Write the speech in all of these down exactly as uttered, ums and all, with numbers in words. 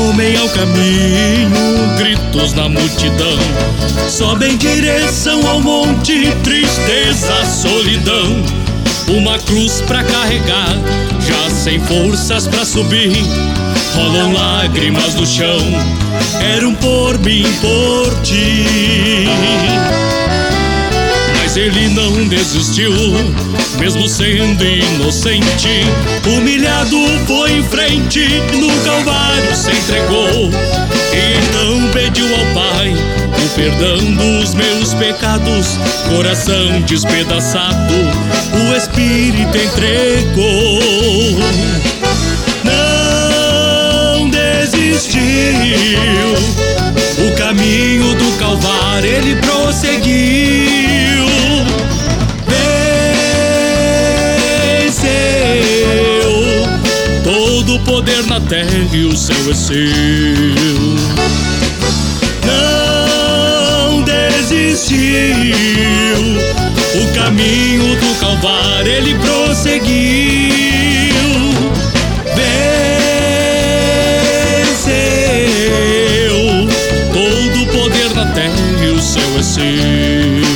homem ao caminho, gritos na multidão, sobe em direção ao monte, tristeza, solidão. Uma cruz pra carregar, já sem forças pra subir, rolam lágrimas no chão, eram por mim, por ti. Mas ele não desistiu, mesmo sendo inocente, humilhado foi em frente, no Calvário se entregou. Então pediu ao Pai o perdão dos meus pecados, coração despedaçado, o Espírito entregou. Não desistiu, o caminho do Calvário ele prosseguiu. Venceu, todo o poder na terra e o céu é seu. Não desistiu, o caminho do Calvário ele prosseguiu. Venceu, todo o poder na terra e o céu é seu.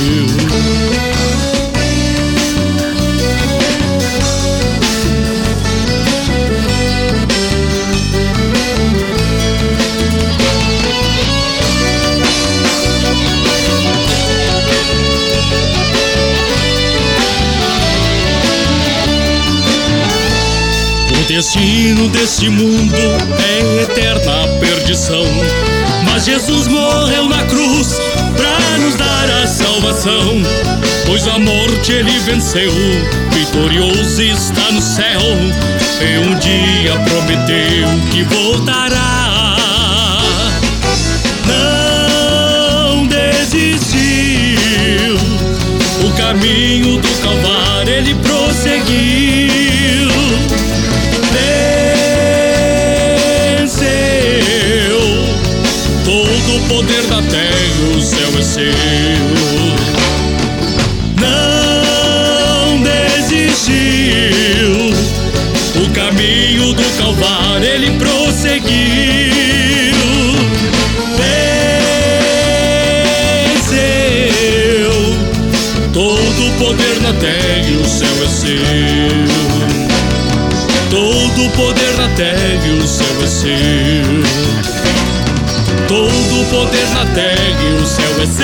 O destino deste mundo é eterna perdição, mas Jesus morreu na cruz pra nos dar a salvação. Pois a morte ele venceu, vitorioso está no céu, e um dia prometeu que voltará. Não desistiu, o caminho do Calvário ele prosseguiu. Venceu, todo o poder da terra e o céu é seu. Não desistiu, o caminho do Calvário ele prosseguiu. Venceu, todo o poder na terra e o céu é seu. Todo o poder na terra e o céu é seu. Todo o poder na terra e o céu é seu.